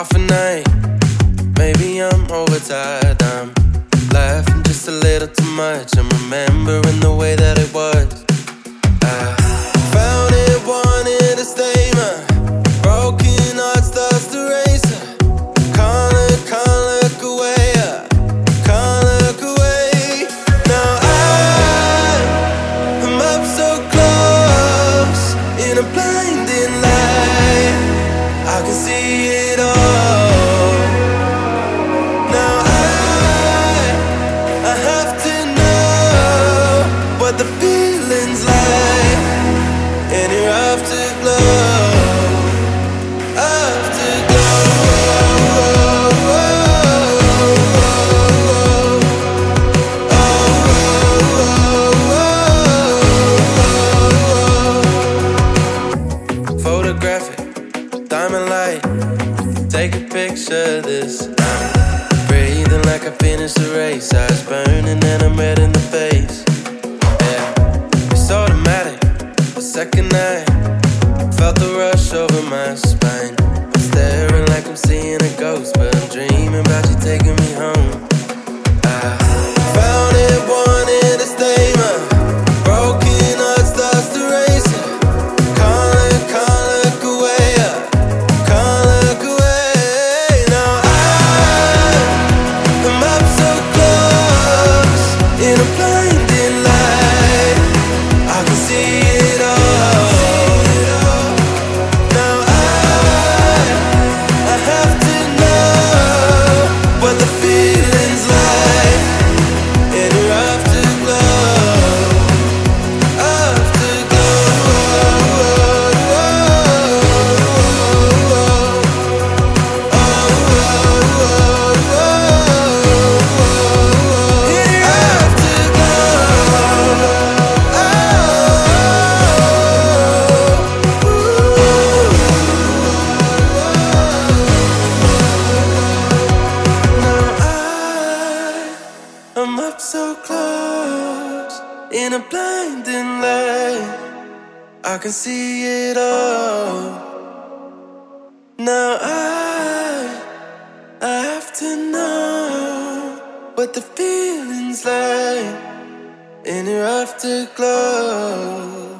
half a night. Maybe I'm overtired, I'm laughing just a little too much. I'm remembering the way that it was. I found it, wanted to stay, my broken heart starts to race. Can't look away, can't look away. Now I'm up so close in a blinding light. I can see it all. Now I have to know what the feeling's like, and you're afterglow, afterglow. Photographic, diamond light, take a picture this time. Breathing like I finished the race. Eyes burning and I'm red in the face. Yeah, it's automatic. The second I felt the rush over my spine. I'm staring like I'm seeing a ghost, but I'm dreaming about you taking me home. I found it, wanted to stay, my broken heart starts to race. Can't look away, can't look away. Now I'm up so close in a blinding light. I can see it all. Now I have to know what the feeling's like, and you're afterglow, afterglow. I'm up so close in a blinding light. I can see it all. Now I have to know what the feeling's like, in your afterglow.